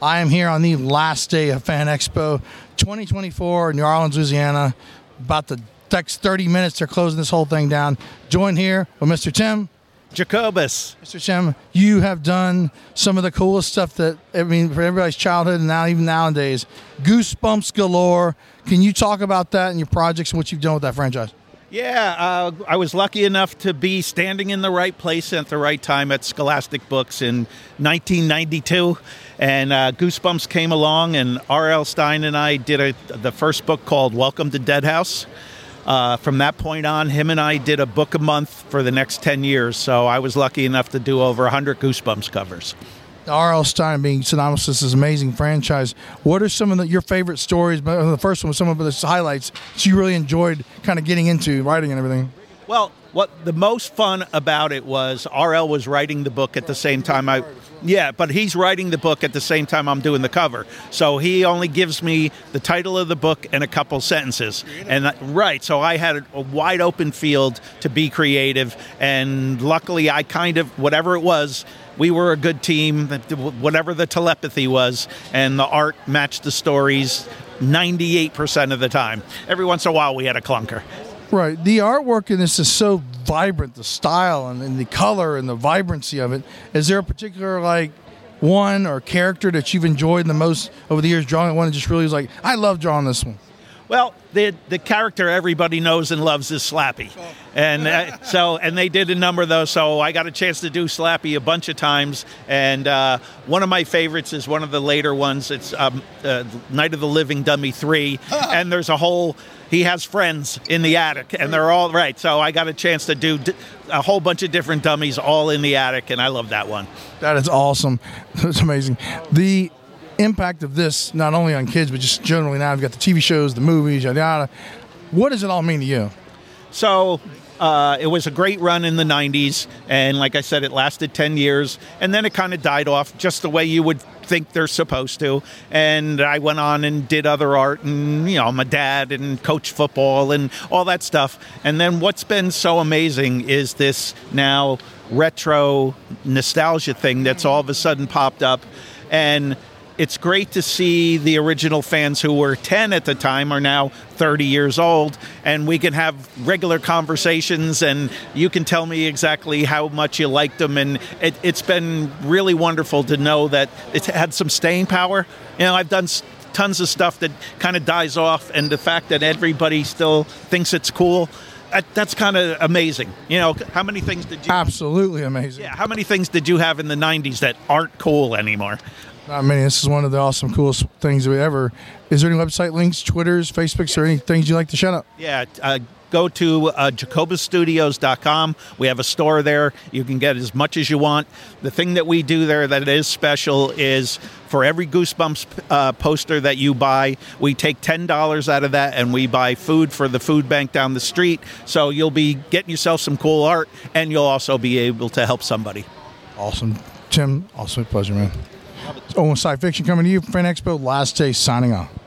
I am here on the last day of Fan Expo 2024 in New Orleans, Louisiana. About the next 30 minutes, they're closing this whole thing down. Joined here with Mr. Tim Jacobus. Mr. Tim, you have done some of the coolest stuff that, I mean, for everybody's childhood and now even nowadays. Goosebumps galore. Can you talk about that and your projects and what you've done with that franchise? Yeah, I was lucky enough to be standing in the right place at the right time at Scholastic Books in 1992, and Goosebumps came along, and R.L. Stine and I did the first book called Welcome to Deadhouse. From that point on, him and I did a book a month for the next 10 years, so I was lucky enough to do over 100 Goosebumps covers. R.L. Stine being synonymous with this amazing franchise. What are some of your favorite stories? The first one was some of the highlights that you really enjoyed kind of getting into writing and everything. Well, what the most fun about it was R.L. was writing the book at the same time but he's writing the book at the same time I'm doing the cover. So he only gives me the title of the book and a couple sentences. And so I had a wide open field to be creative, and luckily I whatever it was, we were a good team, whatever the telepathy was, and the art matched the stories 98% of the time. Every once in a while we had a clunker. Right. The artwork in this is so vibrant, the style and the color and the vibrancy of it. Is there a particular, one or character that you've enjoyed the most over the years drawing? One that just really was like, I love drawing this one. Well, the character everybody knows and loves is Slappy, and and they did a number of those. So I got a chance to do Slappy a bunch of times, and one of my favorites is one of the later ones. It's Night of the Living Dummy 3, and there's he has friends in the attic, and they're all right. So I got a chance to do a whole bunch of different dummies all in the attic, and I love that one. That is awesome. That's amazing. The impact of this, not only on kids, but just generally now, you've got the TV shows, the movies, yada yada. What does it all mean to you? So it was a great run in the 90s, and like I said, it lasted 10 years, and then it kind of died off just the way you would think they're supposed to. And I went on and did other art, and I'm a dad and coach football and all that stuff. And then what's been so amazing is this now retro nostalgia thing that's all of a sudden popped up, and it's great to see the original fans who were 10 at the time are now 30 years old, and we can have regular conversations, and you can tell me exactly how much you liked them, and it's been really wonderful to know that it's had some staying power. I've done tons of stuff that kind of dies off, and the fact that everybody still thinks it's cool, that's kind of amazing. How many things did you... Absolutely amazing. Yeah, how many things did you have in the 90s that aren't cool anymore? Not many. This is one of the awesome, coolest things we ever. Is there any website links, Twitters, Facebooks, or any things you like to shout out? Yeah, go to jacobusstudios.com. We have a store there. You can get as much as you want. The thing that we do there that is special is for every Goosebumps poster that you buy, we take $10 out of that, and we buy food for the food bank down the street. So you'll be getting yourself some cool art, and you'll also be able to help somebody. Awesome. Tim, also a pleasure, man. Sci Fiction coming to you from Fan Expo. Last day signing off.